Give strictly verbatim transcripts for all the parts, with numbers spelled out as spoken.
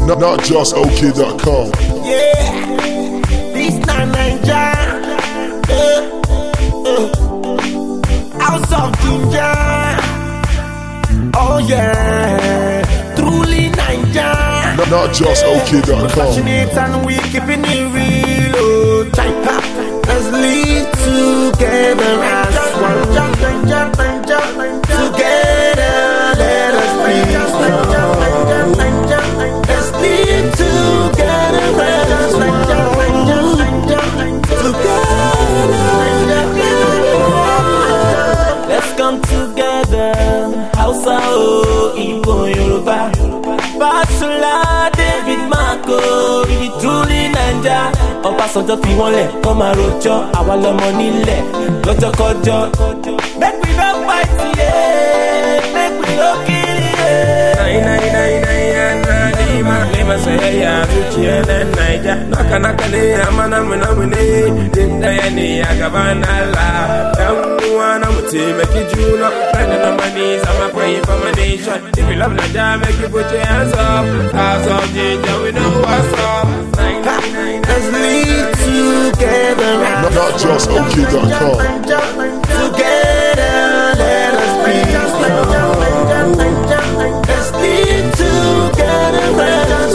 Not, not just O K dot com. Yeah, this not Nigeria. Uh, uh. House of Ginger. Oh yeah, truly Nigeria. Not, not just O K dot com. Passionate and we keeping it real. Oh, type. Let's live together as one. Together, let us be. Let's live together as one. Together. Let's come together. Hausa, oh, Igbo, Yoruba. Bachelor, David Marco, we truly Naija. Ọbásanjọ́ fi wọ́n lẹ̀ kọ́ máa rojọ́, àwa lọmọ nílẹ̀ lọ́jọ́kọ́jọ́. Make we no fight, yeah. Make we no kill, yeah. Nai nai nai nai ana lima lima saya zuciya Naija. Naka naka ne amana muna mune, din daya ne a gaban Allah. Dan uwa na mu taimaki juna, friend na money sama pray for my nation. If you love Naija, make you put your hands up. House of Ginger, we know what's up. Let's live together. Not, not just O K dot com. Together, let us be. Let's live together. Let us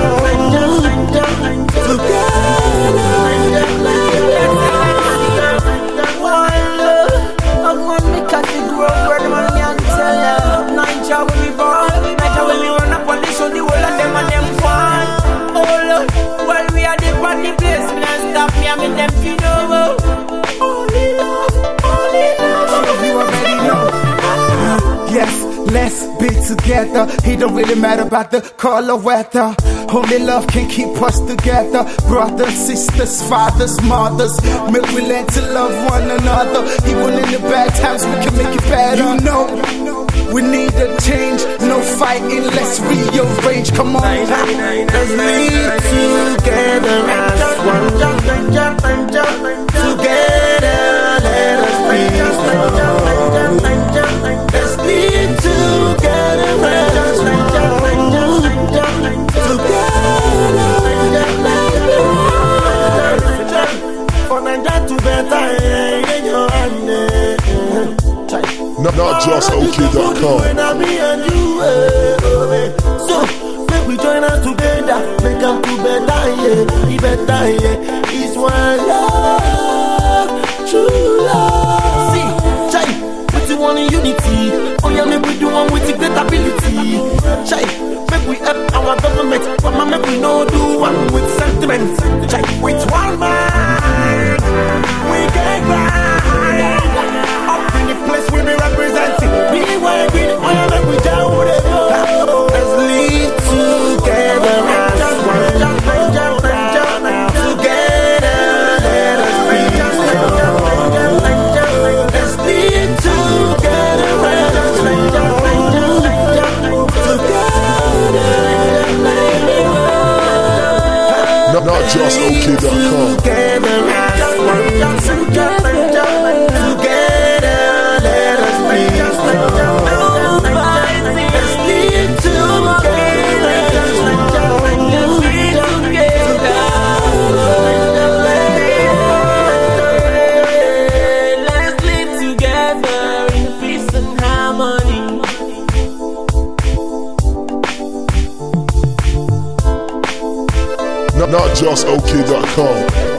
Let's be together. It don't really matter about the color weather. Only love can keep us together. Brothers, sisters, fathers, mothers. Make we learn to love one another. Even in the bad times, we can make it better. You know, we need a change. No fighting, let's rearrange. Come on. Let's live together as one. Together, let us be. Let's live together as one. Together. For Naija to better in your hand. Not, not just O K dot com. So, make we join us together. Make them to better, yeah. Be better, yeah. It's one love, true love. See, Chai, what you want in unity? Oh yeah, make we do one with the great ability. Chai, make we help our government. But make we no do one with sentiment. Chai, with one mind, we can grind. Up in the place we be representing. Be where we the oil make we down with it. Let's live together as one. Together, let us be. Let's live together as one. Not, not just O K dot com. Together as one. Together, let us be. Let's live together as one. Let's live together in peace and harmony. Not, not just O K dot com.